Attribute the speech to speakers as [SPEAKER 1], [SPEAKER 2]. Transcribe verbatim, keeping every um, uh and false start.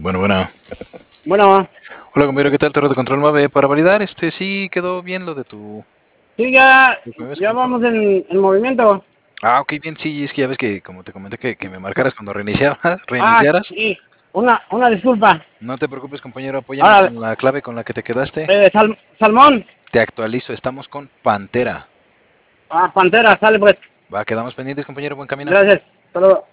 [SPEAKER 1] Bueno, bueno.
[SPEAKER 2] Bueno,
[SPEAKER 1] Hola, compañero, ¿qué tal? Torre de control nueve. Para validar, este, sí quedó bien lo de tu...
[SPEAKER 2] sí, ya,
[SPEAKER 1] lo que me habías
[SPEAKER 2] ya
[SPEAKER 1] comentado.
[SPEAKER 2] vamos en, en movimiento.
[SPEAKER 1] Ah, ok, bien, sí, es que ya ves que, como te comenté, que, que me marcaras cuando reiniciabas,
[SPEAKER 2] Ah,
[SPEAKER 1] reiniciaras.
[SPEAKER 2] sí, una, una disculpa.
[SPEAKER 1] No te preocupes, compañero, apóyame
[SPEAKER 2] Ahora,
[SPEAKER 1] con la clave con la que te quedaste.
[SPEAKER 2] eh, sal- Salmón.
[SPEAKER 1] Te actualizo, estamos con Pantera.
[SPEAKER 2] Ah, Pantera, sale pues.
[SPEAKER 1] Va, quedamos pendientes, compañero, buen camino.
[SPEAKER 2] Gracias. Hasta luego.